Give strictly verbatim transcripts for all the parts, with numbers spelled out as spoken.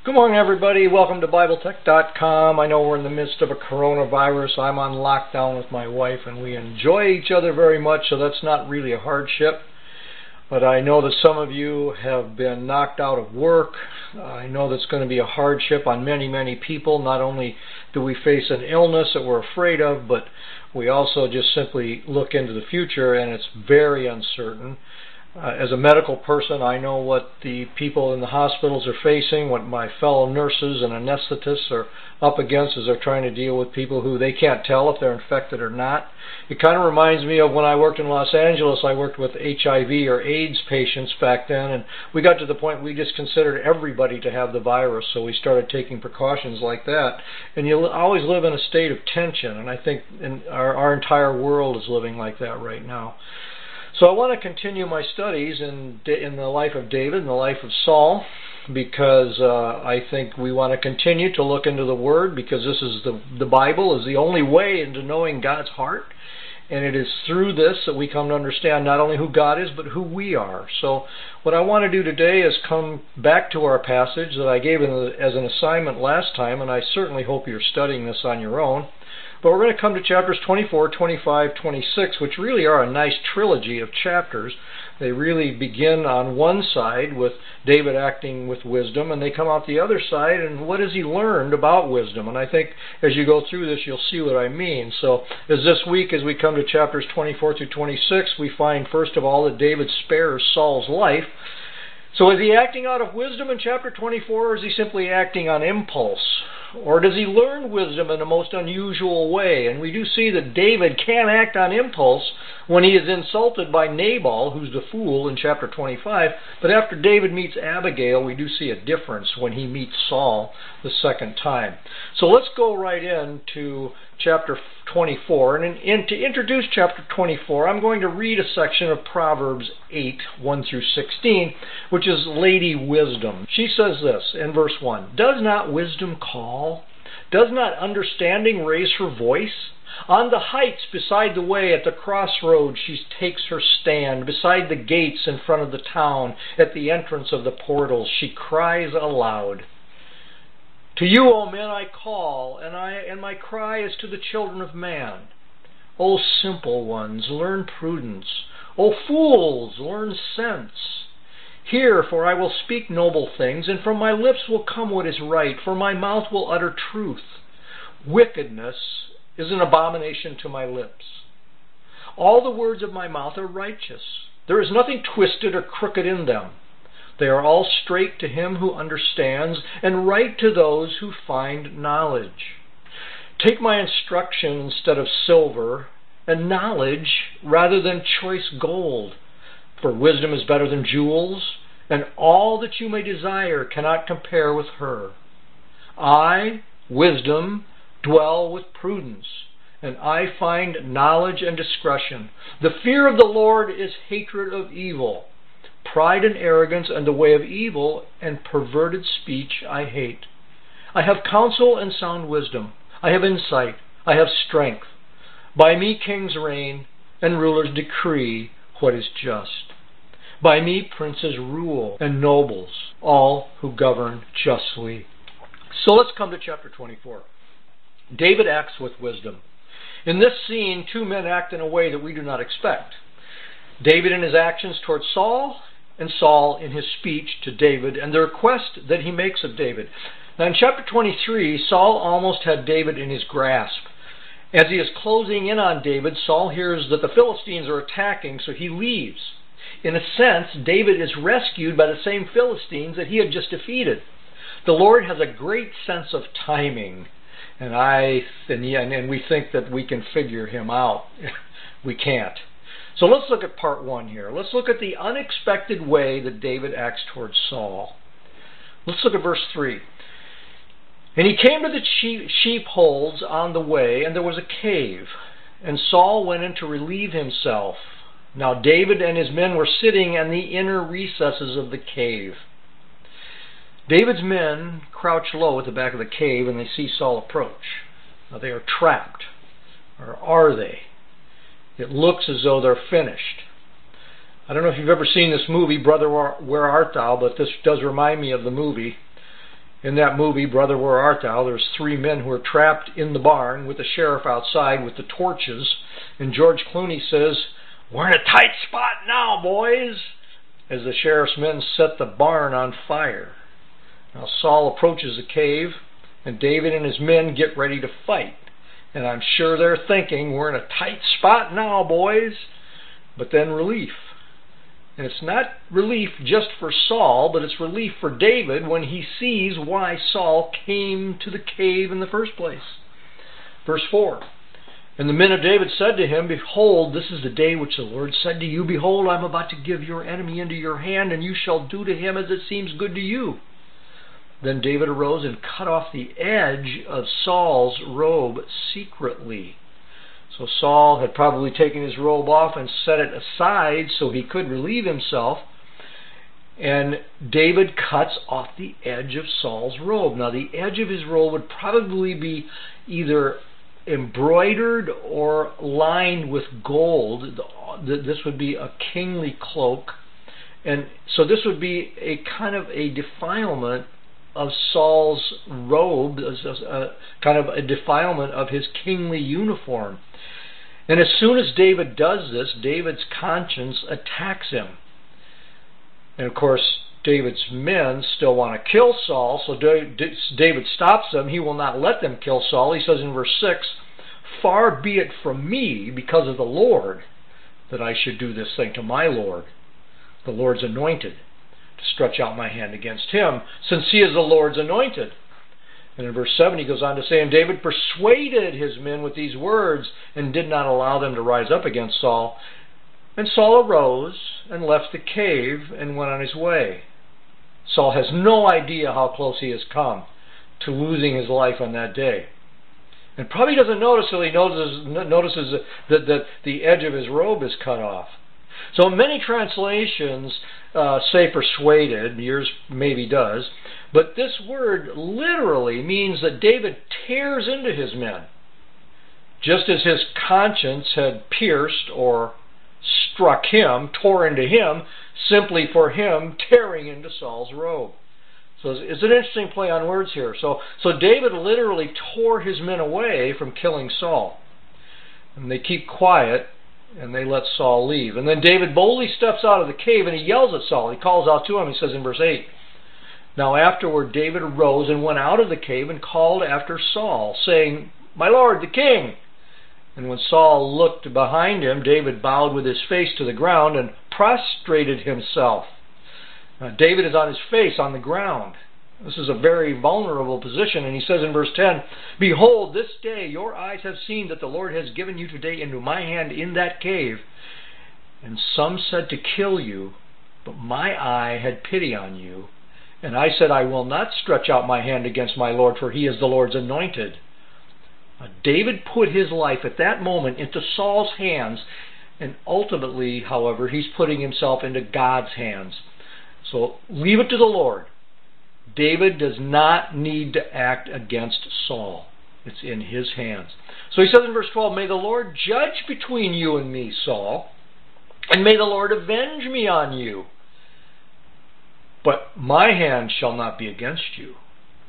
Good morning, everybody. Welcome to Bible Tech dot com. I know we're in the midst of a coronavirus. I'm on lockdown with my wife, and we enjoy each other very much, so that's not really a hardship. But I know that some of you have been knocked out of work. I know that's going to be a hardship on many, many people. Not only do we face an illness that we're afraid of, but we also just simply look into the future, and it's very uncertain. Uh, as a medical person, I know what the people in the hospitals are facing, what my fellow nurses and anesthetists are up against as they're trying to deal with people who they can't tell if they're infected or not. It kind of reminds me of when I worked in Los Angeles. I worked with H I V or AIDS patients back then, and we got to the point we just considered everybody to have the virus, so we started taking precautions like that. And you always live in a state of tension, and I think in our, our entire world is living like that right now. So I want to continue my studies in in the life of David and the life of Saul, because uh, I think we want to continue to look into the Word, because this is the the Bible is the only way into knowing God's heart, and it is through this that we come to understand not only who God is, but who we are. So what I want to do today is come back to our passage that I gave as an assignment last time, and I certainly hope you're studying this on your own. But we're going to come to chapters twenty-four, twenty-five, twenty-six, which really are a nice trilogy of chapters. They really begin on one side with David acting with wisdom, and they come out the other side, and what has he learned about wisdom? And I think as you go through this, you'll see what I mean. So as this week, as we come to chapters twenty-four through twenty-six, we find, first of all, that David spares Saul's life. So is he acting out of wisdom in chapter twenty-four, or is he simply acting on impulse? Or does he learn wisdom in a most unusual way? And we do see that David can act on impulse when he is insulted by Nabal, who's the fool, in chapter twenty-five. But after David meets Abigail, we do see a difference when he meets Saul the second time. So let's go right into chapter twenty-four. And, in, and to introduce chapter twenty-four, I'm going to read a section of Proverbs eight, one through sixteen, which is Lady Wisdom. She says this in verse one, "Does not wisdom call? Does not understanding raise her voice? On the heights beside the way, at the crossroads, she takes her stand. Beside the gates in front of the town, at the entrance of the portals, she cries aloud. To you, O men, I call, and I and my cry is to the children of man. O simple ones, learn prudence. O fools, learn sense. Hear, for I will speak noble things, and from my lips will come what is right, for my mouth will utter truth. Wickedness is an abomination to my lips. All the words of my mouth are righteous. There is nothing twisted or crooked in them. They are all straight to him who understands, and right to those who find knowledge. Take my instruction instead of silver, and knowledge rather than choice gold. For wisdom is better than jewels, and all that you may desire cannot compare with her. I, wisdom, dwell with prudence, and I find knowledge and discretion. The fear of the Lord is hatred of evil. Pride and arrogance and the way of evil and perverted speech I hate. I have counsel and sound wisdom. I have insight. I have strength. By me kings reign, and rulers decree what is just. By me princes rule, and nobles, all who govern justly." So let's come to chapter twenty-four. David acts with wisdom. In this scene, two men act in a way that we do not expect. David in his actions towards Saul, and Saul in his speech to David, and the request that he makes of David. Now in chapter twenty-three, Saul almost had David in his grasp. As he is closing in on David, Saul hears that the Philistines are attacking, so he leaves. In a sense, David is rescued by the same Philistines that he had just defeated. The Lord has a great sense of timing, and I and, and we think that we can figure him out. We can't. So let's look at part one here. Let's look at the unexpected way that David acts towards Saul. Let's look at verse three. "And he came to the sheep, sheepfolds on the way, and there was a cave, and Saul went in to relieve himself. Now David and his men were sitting in the inner recesses of the cave." David's men crouch low at the back of the cave, and they see Saul approach. Now they are trapped. Or are they? It looks as though they're finished. I don't know if you've ever seen this movie, Brother, Where Art Thou, but this does remind me of the movie. In that movie, Brother, Where Art Thou?, there's three men who are trapped in the barn with the sheriff outside with the torches. And George Clooney says, "We're in a tight spot now, boys," as the sheriff's men set the barn on fire. Now Saul approaches the cave, and David and his men get ready to fight. And I'm sure they're thinking, "We're in a tight spot now, boys." But then relief. And it's not relief just for Saul, but it's relief for David when he sees why Saul came to the cave in the first place. Verse four. And the men of David said to him, "Behold, this is the day which the Lord said to you, Behold, I am about to give your enemy into your hand, and you shall do to him as it seems good to you." Then David arose and cut off the edge of Saul's robe secretly. So Saul had probably taken his robe off and set it aside so he could relieve himself. And David cuts off the edge of Saul's robe. Now the edge of his robe would probably be either embroidered or lined with gold. This would be a kingly cloak. And so this would be a kind of a defilement of Saul's robe, a kind of a defilement of his kingly uniform. And as soon as David does this, David's conscience attacks him. And of course, David's men still want to kill Saul, so David stops them. He will not let them kill Saul. He says in verse six, "Far be it from me, because of the Lord, that I should do this thing to my Lord, the Lord's anointed, to stretch out my hand against him, since he is the Lord's anointed." And in verse seven he goes on to say, "And David persuaded his men with these words, and did not allow them to rise up against Saul. And Saul arose and left the cave and went on his way." Saul has no idea how close he has come to losing his life on that day. And probably doesn't notice till he notices, notices that, that the edge of his robe is cut off. So many translations uh, say persuaded, yours maybe does, but this word literally means that David tears into his men, just as his conscience had pierced or struck him, tore into him, simply for him tearing into Saul's robe. So it's an interesting play on words here. So, so David literally tore his men away from killing Saul. And they keep quiet, and they let Saul leave. And then David boldly steps out of the cave, and he yells at Saul. He calls out to him. He says in verse eight, "Now afterward David arose and went out of the cave and called after Saul, saying, My Lord, the king. And when Saul looked behind him, David bowed with his face to the ground and prostrated himself." Now, David is on his face on the ground. This is a very vulnerable position. And he says in verse ten, "Behold, this day your eyes have seen that the Lord has given you today into my hand in that cave. And some said to kill you, but my eye had pity on you. And I said, I will not stretch out my hand against my Lord, for he is the Lord's anointed." Now, David put his life at that moment into Saul's hands. And ultimately, however, he's putting himself into God's hands. So leave it to the Lord. David does not need to act against Saul. It's in his hands. So he says in verse twelve, "May the Lord judge between you and me, Saul, and may the Lord avenge me on you. But my hand shall not be against you.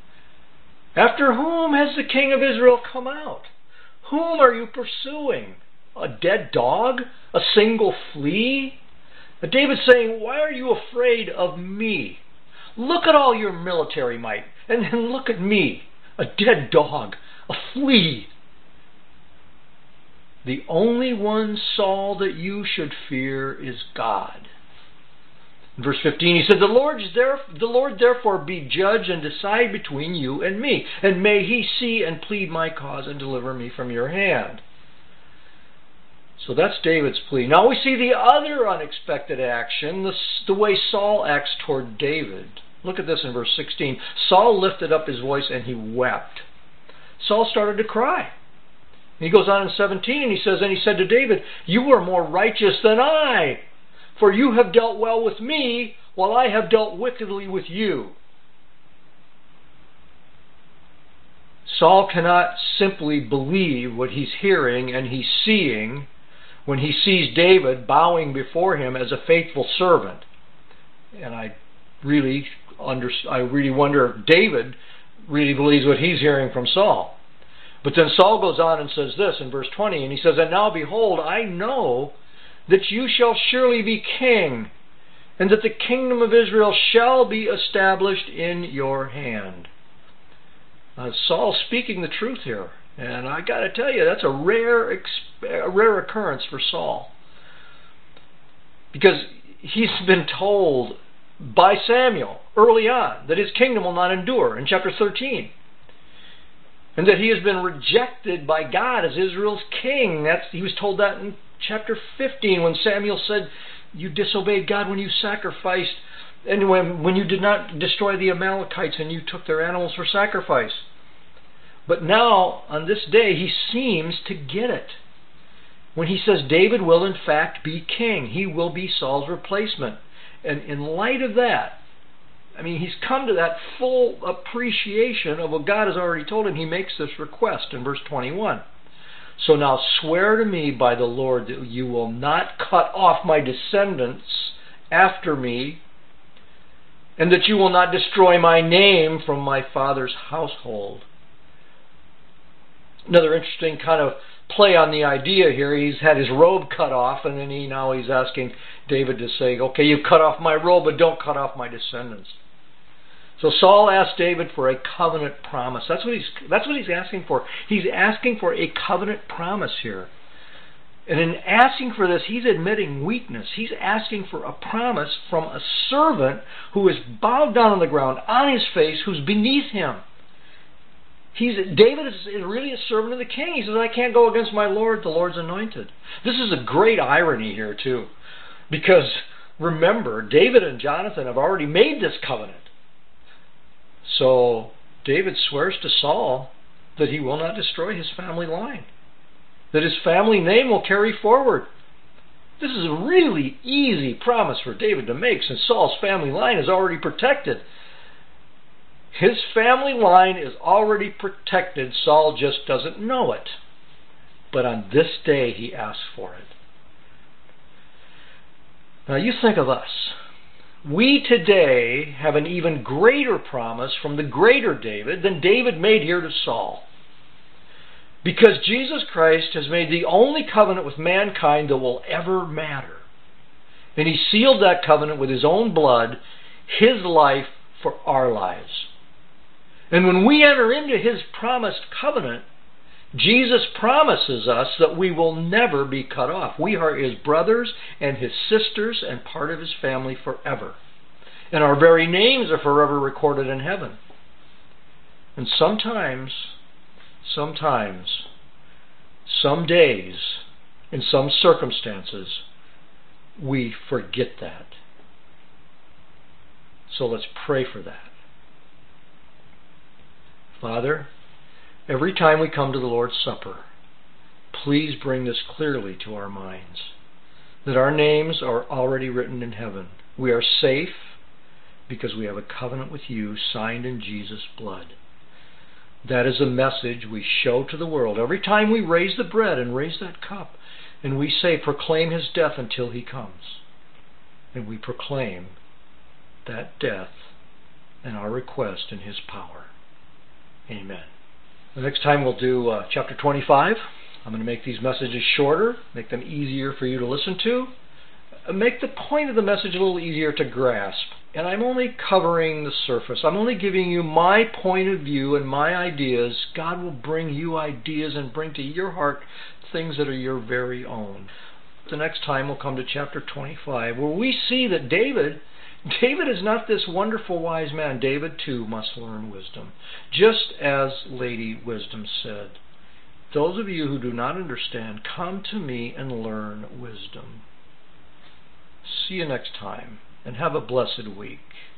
After whom has the king of Israel come out? Whom are you pursuing? A dead dog? A single flea?" But David's saying, why are you afraid of me? Look at all your military might, and then look at me, a dead dog, a flea. The only one, Saul, that you should fear is God. In verse fifteen, he said, the Lord, is there, the Lord therefore be judge and decide between you and me, and may he see and plead my cause and deliver me from your hand. So that's David's plea. Now we see the other unexpected action, the, the way Saul acts toward David. Look at this in verse sixteen. Saul lifted up his voice and he wept. Saul started to cry. And he goes on in seventeen and he says, and he said to David, you are more righteous than I, for you have dealt well with me, while I have dealt wickedly with you. Saul cannot simply believe what he's hearing and he's seeing when he sees David bowing before him as a faithful servant. And I really under, I really wonder if David really believes what he's hearing from Saul. But then Saul goes on and says this in verse twenty, and he says, "And now behold, I know that you shall surely be king, and that the kingdom of Israel shall be established in your hand." Uh, Saul speaking the truth here. And I got to tell you, that's a rare, a rare occurrence for Saul. Because he's been told by Samuel early on that his kingdom will not endure in chapter thirteen. And that he has been rejected by God as Israel's king. That's, he was told that in chapter fifteen when Samuel said, "You disobeyed God when you sacrificed, and when, when you did not destroy the Amalekites and you took their animals for sacrifice." But now, on this day, he seems to get it. When he says David will in fact be king. He will be Saul's replacement. And in light of that, I mean, he's come to that full appreciation of what God has already told him. He makes this request in verse twenty-one. "So now swear to me by the Lord that you will not cut off my descendants after me, and that you will not destroy my name from my father's household." Another interesting kind of play on the idea here. He's had his robe cut off, and then he now he's asking David to say, "Okay, you cut off my robe, but don't cut off my descendants." So Saul asked David for a covenant promise. That's what he's that's what he's asking for. He's asking for a covenant promise here. And in asking for this, he's admitting weakness. He's asking for a promise from a servant who is bowed down on the ground, on his face, who's beneath him. He's, David is really a servant of the king. He says, "I can't go against my Lord, the Lord's anointed." This is a great irony here too. Because remember, David and Jonathan have already made this covenant. So David swears to Saul that he will not destroy his family line. That his family name will carry forward. This is a really easy promise for David to make, since Saul's family line is already protected. His family line is already protected. Saul just doesn't know it. But on this day he asks for it. Now you think of us. We today have an even greater promise from the greater David than David made here to Saul. Because Jesus Christ has made the only covenant with mankind that will ever matter. And he sealed that covenant with his own blood, his life for our lives. And when we enter into his promised covenant, Jesus promises us that we will never be cut off. We are his brothers and his sisters and part of his family forever. And our very names are forever recorded in heaven. And sometimes, sometimes, some days, in some circumstances, we forget that. So let's pray for that. Father, every time we come to the Lord's Supper, please bring this clearly to our minds, that our names are already written in heaven. We are safe because we have a covenant with you signed in Jesus' blood. That is a message we show to the world every time we raise the bread and raise that cup, and we say, proclaim his death until he comes. And we proclaim that death and our request in his power. Amen. The next time we'll do uh, chapter twenty-five. I'm going to make these messages shorter, make them easier for you to listen to, make the point of the message a little easier to grasp. And I'm only covering the surface. I'm only giving you my point of view and my ideas. God will bring you ideas and bring to your heart things that are your very own. The next time we'll come to chapter twenty-five, where we see that David David is not this wonderful wise man. David too must learn wisdom. Just as Lady Wisdom said, those of you who do not understand, come to me and learn wisdom. See you next time, and have a blessed week.